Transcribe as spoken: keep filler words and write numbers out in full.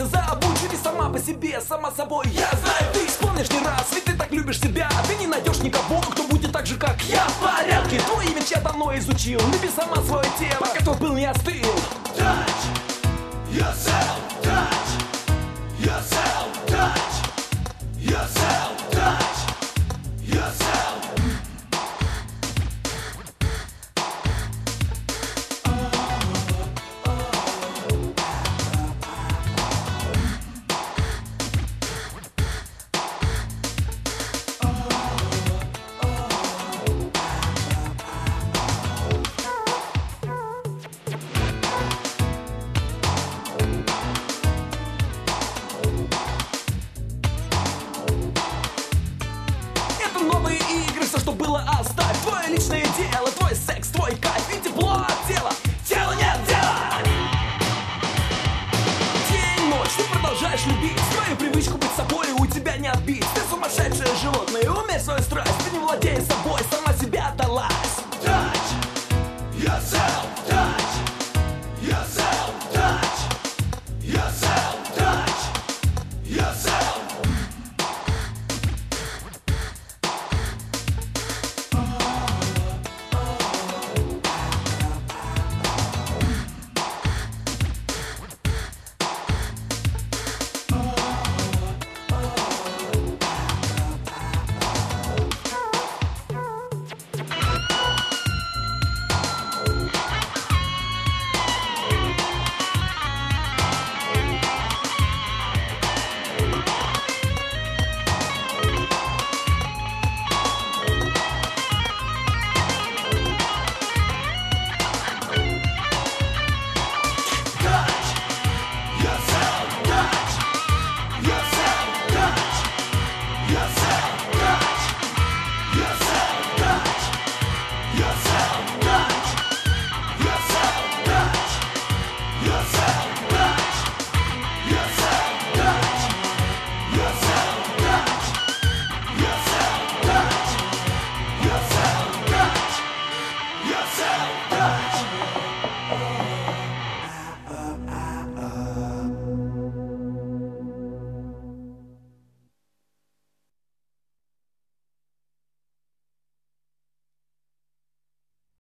забудь, ты сама по себе, сама собой. Я знаю, ты вспомнишь не раз, ведь ты так любишь себя. Ты не найдешь никого, кто будет так же, как я. В порядке, твой имидж я давно изучил. Люби сама свое тело, пока тот был не остыл. Touch yourself.